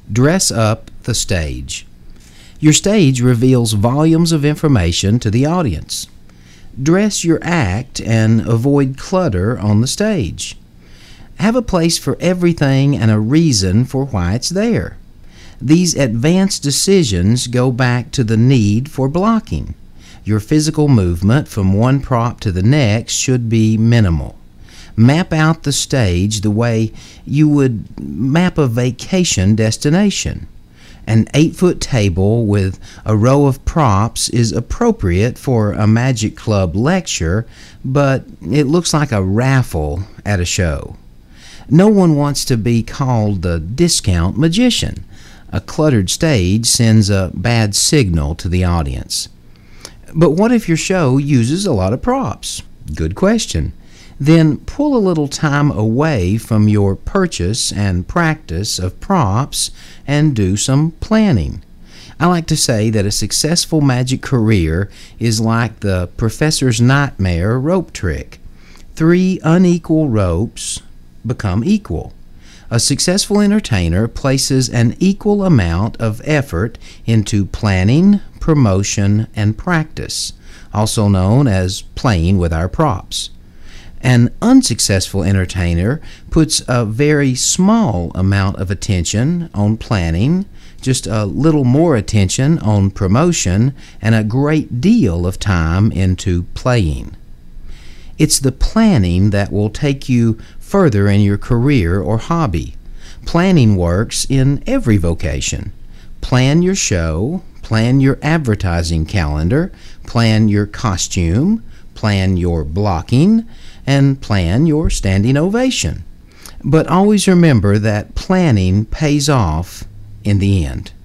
Dress up the stage. Your stage reveals volumes of information to the audience. Dress your act and avoid clutter on the stage. Have a place for everything and a reason for why it's there. These advanced decisions go back to the need for blocking. Your physical movement from one prop to the next should be minimal. Map out the stage the way you would map a vacation destination. An 8-foot table with a row of props is appropriate for a Magic Club lecture, but it looks like a raffle at a show. No one wants to be called the discount magician. A cluttered stage sends a bad signal to the audience. But what if your show uses a lot of props? Good question. Then pull a little time away from your purchase and practice of props and do some planning. I like to say that a successful magic career is like the professor's nightmare rope trick. 3 unequal ropes become equal. A successful entertainer places an equal amount of effort into planning, promotion, and practice, also known as playing with our props. An unsuccessful entertainer puts a very small amount of attention on planning, just a little more attention on promotion, and a great deal of time into playing. It's the planning that will take you further in your career or hobby. Planning works in every vocation. Plan your show, plan your advertising calendar, plan your costume, plan your blocking, and plan your standing ovation. But always remember that planning pays off in the end.